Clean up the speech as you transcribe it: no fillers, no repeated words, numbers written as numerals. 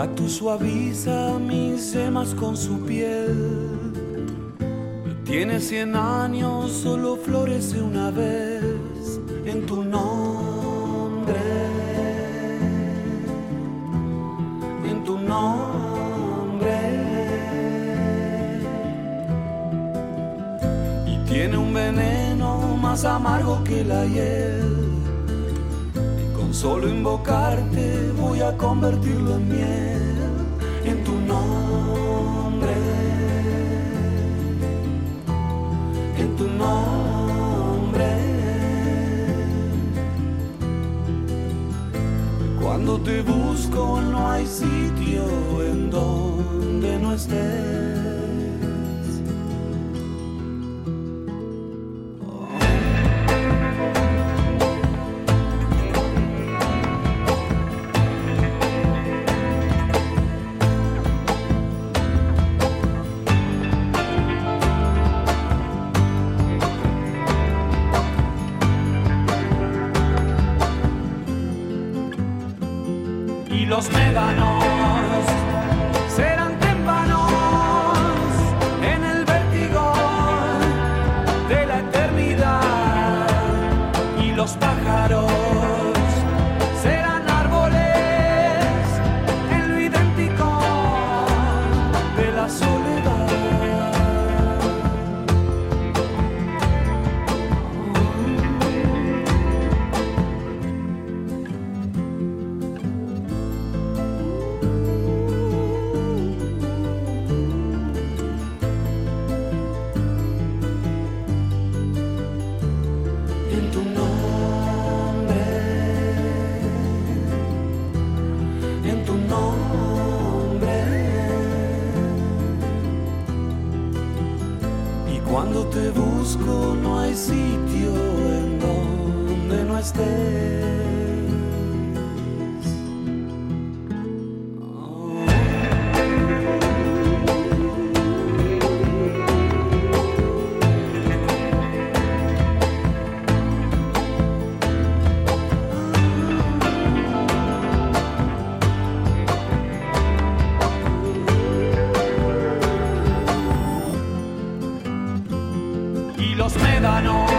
cactus suaviza mis yemas con su piel. Tiene 100 años, solo florece una vez en tu nombre, en tu nombre. Y tiene un veneno más amargo que la hiel. Y con solo invocarte voy a convertirlo en miel, en tu nombre. En tu nombre. Cuando te busco no hay sitio en donde no estés. Los médanos serán témpanos en el vértigo de la eternidad, y los pájaros serán árboles en lo idéntico de la soledad. Cuando te busco no hay sitio en donde no estés. Los médanos